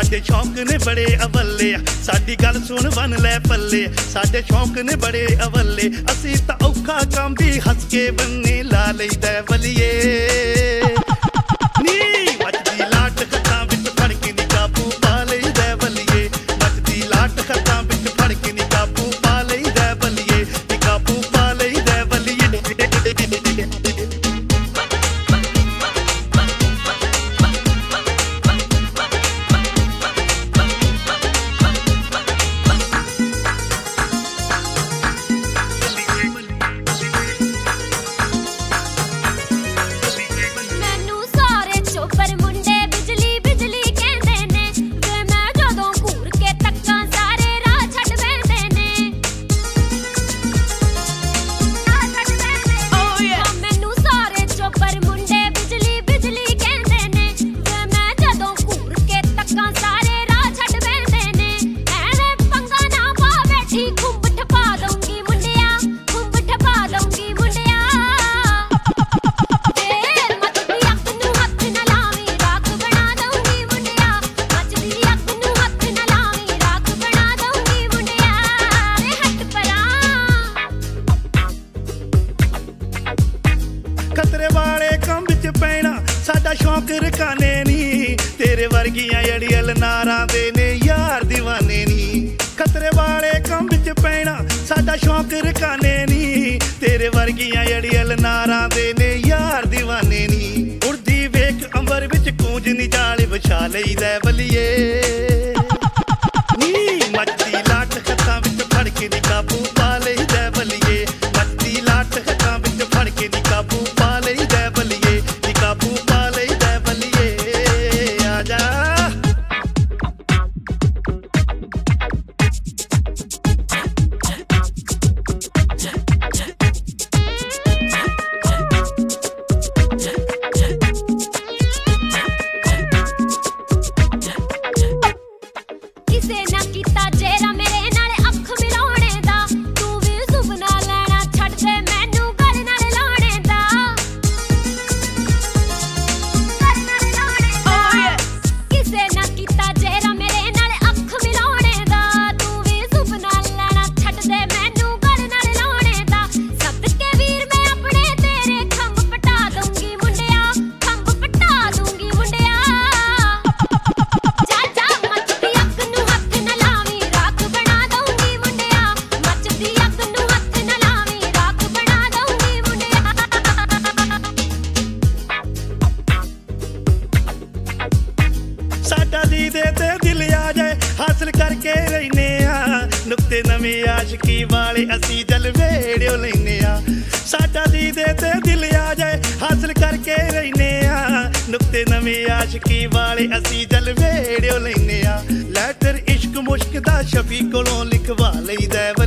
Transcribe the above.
साडे शौक ने बड़े अवले साडी गल सुन बन लै पल्ले साडे शौक ने बड़े अवले असी तां औखा काम भी हस के बन्ने ला लईदा वलिए नी मचदी लाट खतां विच फड़ के नी काबू पा लईदा वलिए मचदी लाट खतां विच फड़ के नी काबू पा लईदा वलिए नी काबू पा लईदा वलिए खतरे वाले काम विच पैना साडा शौक रकाने नी तेरे वर्गियां अड़ियल नारां दे ने यार दीवाने नी खतरे वाले काम विच पैना साडा शौक रकाने नी तेरे वर्गियां अड़ियल नारां दे ने यार दीवाने नी उड़दी वेख अंबर विच कूंज नी जाल विछा लईदा वलिए नी मचदी लाट खतां विच फड़ के नी काबू पा लईदा वलिए मचदी लाट खतां विच फड़ के नी काबू पा लईदा वलिए नी काबू पा लईदा वलिए आजा किसे ना कीता जेरा मेरे नाल अख मिलाउणे दा तू भी सुपना लेना छड्ड दे मैनू घर नाल लाउणे दा किसे ना कीता जेरा मेरे नाल अख मिलाउणे दा तू भी सुपना लेना छड्ड दे मैनू घर नाल लाउणे दा सदके वीर मैं अपने तेरे खंभ पटा दूंगी मुंडिया खंभ पटा दूंगी मुंडिया जा जा मचदी अग नू हथ न लावी राख बना दूंगी मुंडिया मचदी अग नू हथ न लावी राख बना दूंगी मुंडिया साडा दी दे ते दिल आ जाए हासिल करके रहने नुक्ते नवी आशिकी वाले असी जलवेड़ियो लेने साडा दी दे ते दिल आ जाए हासिल करके रहने नुक्ते नवी आशिकी वाले असी जलवेड़ियो लेने लैटर इश्क मुश्क दा शफी कोलों लिखवा लईदा